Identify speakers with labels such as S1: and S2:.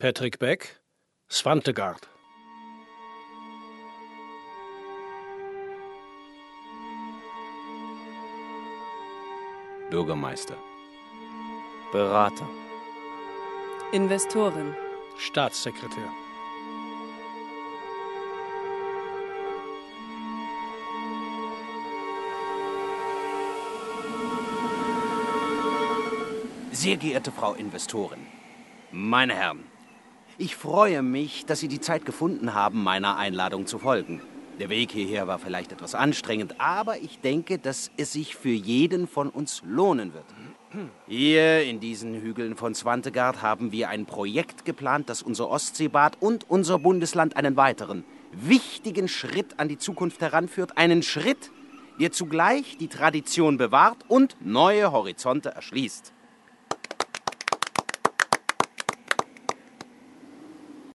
S1: Patrick Beck, Svantegard.
S2: Bürgermeister.
S3: Berater.
S4: Investorin.
S1: Staatssekretär.
S2: Sehr geehrte Frau Investorin, meine Herren, ich freue mich, dass Sie die Zeit gefunden haben, meiner Einladung zu folgen. Der Weg hierher war vielleicht etwas anstrengend, aber ich denke, dass es sich für jeden von uns lohnen wird. Hier in diesen Hügeln von Svantegard haben wir ein Projekt geplant, das unser Ostseebad und unser Bundesland einen weiteren, wichtigen Schritt an die Zukunft heranführt. Einen Schritt, der zugleich die Tradition bewahrt und neue Horizonte erschließt.